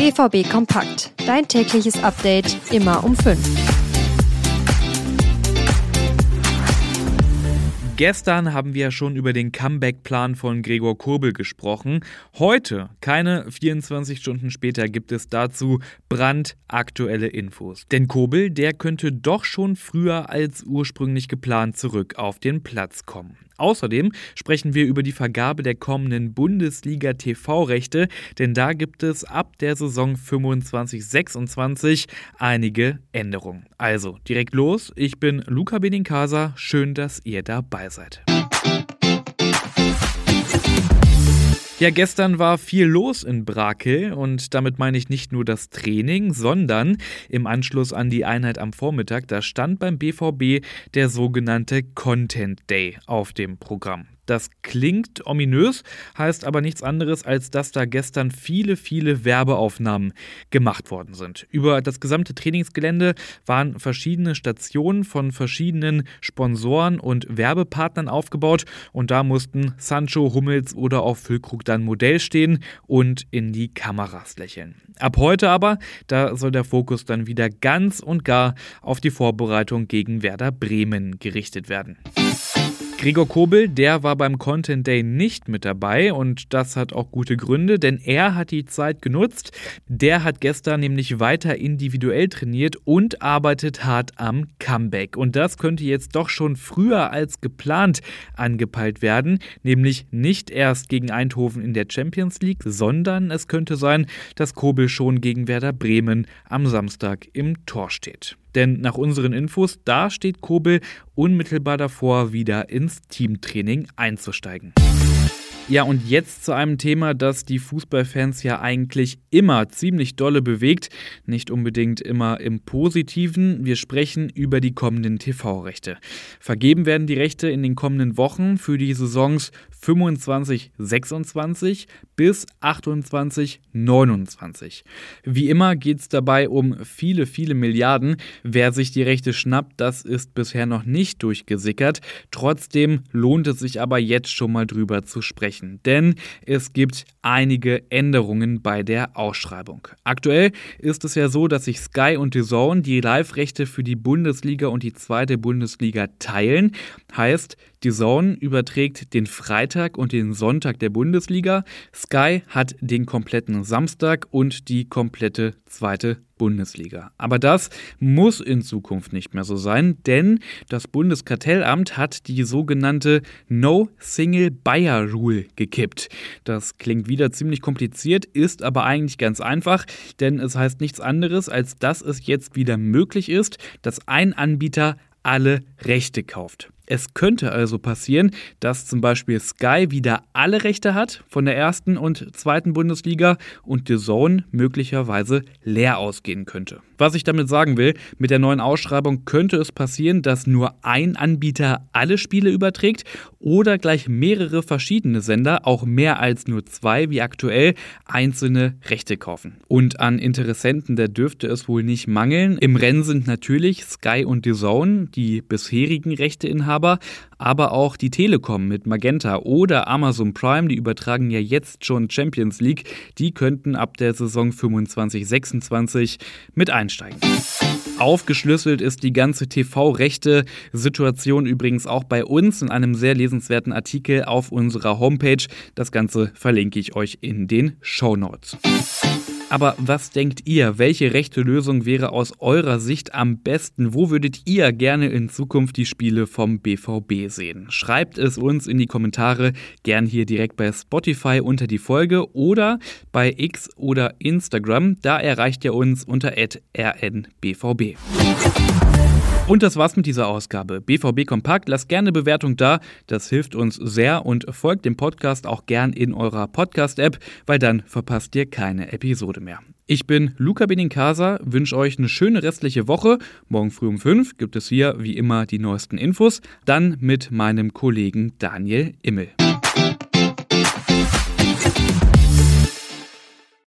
BVB Kompakt. Dein tägliches Update immer um 5. Gestern haben wir ja schon über den Comeback-Plan von Gregor Kobel gesprochen. Heute, keine 24 Stunden später, gibt es dazu brandaktuelle Infos. Denn Kobel, der könnte doch schon früher als ursprünglich geplant zurück auf den Platz kommen. Außerdem sprechen wir über die Vergabe der kommenden Bundesliga-TV-Rechte, denn da gibt es ab der Saison 25/26 einige Änderungen. Also direkt los, ich bin Luca Benincasa, schön, dass ihr dabei seid. Ja, gestern war viel los in Brakel und damit meine ich nicht nur das Training, sondern im Anschluss an die Einheit am Vormittag, da stand beim BVB der sogenannte Content Day auf dem Programm. Das klingt ominös, heißt aber nichts anderes, als dass da gestern viele Werbeaufnahmen gemacht worden sind. Über das gesamte Trainingsgelände waren verschiedene Stationen von verschiedenen Sponsoren und Werbepartnern aufgebaut und da mussten Sancho, Hummels oder auch Füllkrug dann Modell stehen und in die Kameras lächeln. Ab heute aber, da soll der Fokus dann wieder ganz und gar auf die Vorbereitung gegen Werder Bremen gerichtet werden. Gregor Kobel, der war beim Content Day nicht mit dabei und das hat auch gute Gründe, denn er hat die Zeit genutzt. Der hat gestern nämlich weiter individuell trainiert und arbeitet hart am Comeback. Und das könnte jetzt doch schon früher als geplant angepeilt werden, nämlich nicht erst gegen Eindhoven in der Champions League, sondern es könnte sein, dass Kobel schon gegen Werder Bremen am Samstag im Tor steht. Denn nach unseren Infos, da steht Kobel unmittelbar davor, wieder ins Teamtraining einzusteigen. Ja, und jetzt zu einem Thema, das die Fußballfans ja eigentlich immer ziemlich dolle bewegt, nicht unbedingt immer im Positiven. Wir sprechen über die kommenden TV-Rechte. Vergeben werden die Rechte in den kommenden Wochen für die Saisons 25/26 bis 28/29. Wie immer geht es dabei um viele Milliarden. Wer sich die Rechte schnappt, das ist bisher noch nicht durchgesickert. Trotzdem lohnt es sich aber jetzt schon mal drüber zu sprechen. Denn es gibt einige Änderungen bei der Ausschreibung. Aktuell ist es ja so, dass sich Sky und DAZN die Live-Rechte für die Bundesliga und die zweite Bundesliga teilen. Heißt, DAZN überträgt den Freitag und den Sonntag der Bundesliga. Sky hat den kompletten Samstag und die komplette zweite Bundesliga. Aber das muss in Zukunft nicht mehr so sein, denn das Bundeskartellamt hat die sogenannte No-Single-Buyer-Rule gekippt. Das klingt wieder ziemlich kompliziert, ist aber eigentlich ganz einfach, denn es heißt nichts anderes, als dass es jetzt wieder möglich ist, dass ein Anbieter alle Rechte kauft. Es könnte also passieren, dass zum Beispiel Sky wieder alle Rechte hat von der ersten und zweiten Bundesliga und DAZN möglicherweise leer ausgehen könnte. Was ich damit sagen will, mit der neuen Ausschreibung könnte es passieren, dass nur ein Anbieter alle Spiele überträgt oder gleich mehrere verschiedene Sender, auch mehr als nur zwei wie aktuell, einzelne Rechte kaufen. Und an Interessenten, da dürfte es wohl nicht mangeln. Im Rennen sind natürlich Sky und DAZN, die bisherigen Rechteinhaber, aber auch die Telekom mit Magenta oder Amazon Prime, die übertragen ja jetzt schon Champions League, die könnten ab der Saison 25/26 mit einsteigen. Aufgeschlüsselt ist die ganze TV-Rechte-Situation übrigens auch bei uns in einem sehr lesenswerten Artikel auf unserer Homepage. Das Ganze verlinke ich euch in den Shownotes. Aber was denkt ihr? Welche rechte Lösung wäre aus eurer Sicht am besten? Wo würdet ihr gerne in Zukunft die Spiele vom BVB sehen? Schreibt es uns in die Kommentare, gern hier direkt bei Spotify unter die Folge oder bei X oder Instagram. Da erreicht ihr uns unter @rnbvb. Und das war's mit dieser Ausgabe. BVB Kompakt, lasst gerne eine Bewertung da, das hilft uns sehr und folgt dem Podcast auch gern in eurer Podcast-App, weil dann verpasst ihr keine Episode mehr. Ich bin Luca Benincasa, wünsche euch eine schöne restliche Woche. Morgen früh um 5 gibt es hier wie immer die neuesten Infos, dann mit meinem Kollegen Daniel Immel.